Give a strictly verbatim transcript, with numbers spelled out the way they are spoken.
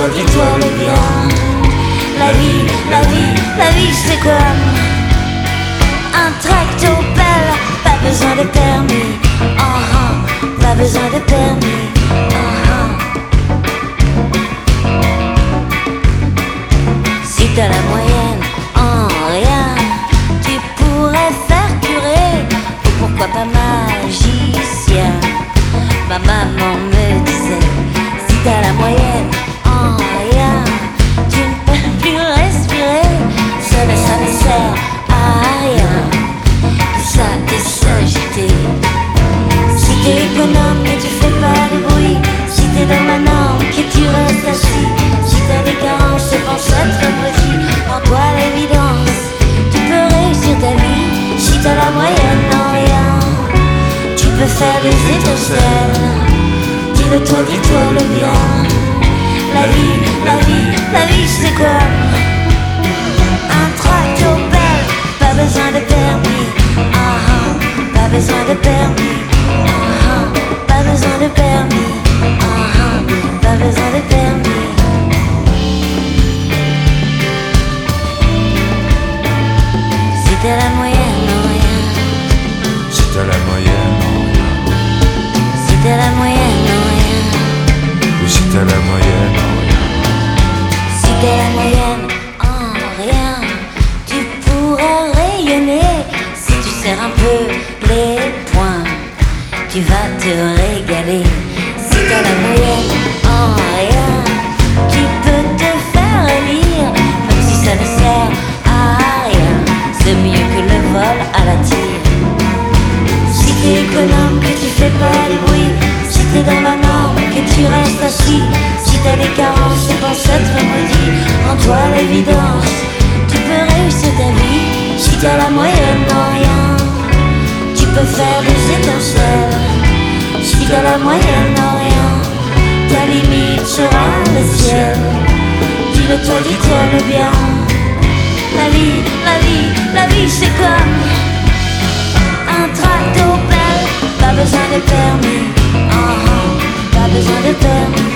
dis-toi, dis-toi le bien. La vie, la vie, la vie c'est comme un tractopelle, pas besoin de permis, ah ah, pas besoin de permis, ah ah. Si t'as la moyenne en rien, tu pourrais faire curer, ou pourquoi pas magicien. Ma maman me disait, si t'as la moyenne en rien, tu ne peux plus respirer, ça ne, ça ne sert à rien, ça et s'agiter. Si t'es économe mais tu fais pas de bruit, si t'es dans la norme que tu restes assis, si t'as des carences et penses être petit, en toi l'évidence, tu peux réussir ta vie. Si t'as la moyenne en rien, tu peux faire des étincelles. Dis-le toi, dis-toi le bien. La vie, la vie, la vie c'est comme un tractopelle, pas besoin de permis, ah ah, pas besoin de permis, ah ah, pas besoin de permis, ah ah, pas besoin de permis. Si t'as la moyenne en rien, Si t'as la moyenne en rien, si t'as la moyenne en rien, ou si t'as la moyenne en rien, si t'as la moyenne en rien, tu pourrais rayonner. Si tu serres un peu les poings, tu vas te régaler. Si t'as la moyenne en rien, tu peux te faire lire, même si ça ne sert à rien, c'est mieux que le vol à la tire. Si t'es économe, que tu fais pas de bruit, si t'es dans la norme, que tu restes assis, si t'as des carences et penses être maudit, en toi l'évidence, tu peux réussir ta vie. Si t'as la moyenne en rien, tu peux faire des étincelles. Si t'as la moyenne en rien, ta limite sera le ciel. Dis-le toi, dis-toi le bien. La vie, la vie, la vie c'est comme un tractopelle, pas besoin de permis, ah ah, pas besoin de permis.